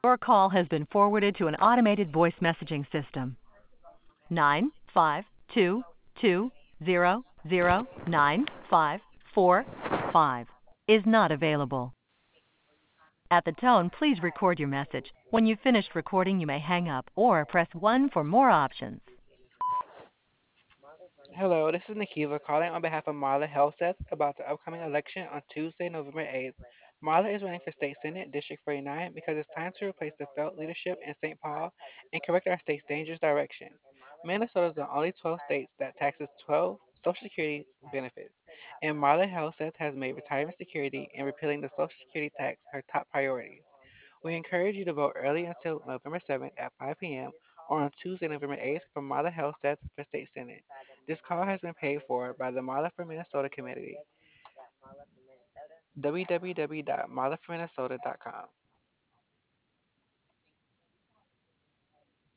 Your call has been forwarded to an automated voice messaging system. 952200955 is not available. At the tone, please record your message. When you've finished recording, you may hang up or press 1 for more options. Hello, this is Nikiva calling on behalf of Marla Helseth about the upcoming election on Tuesday, November 8th. Marla is running for State Senate, District 49, because it's time to replace the failed leadership in St. Paul and correct our state's dangerous direction. Minnesota is the only 12 states that taxes 12 Social Security benefits, and Marla Helseth has made retirement security and repealing the Social Security tax her top priorities. We encourage you to vote early until November 7th at 5 p.m. or on Tuesday, November 8th for Marla Helseth for State Senate. This call has been paid for by the Marla for Minnesota Committee. www.marlaforminnesota.com.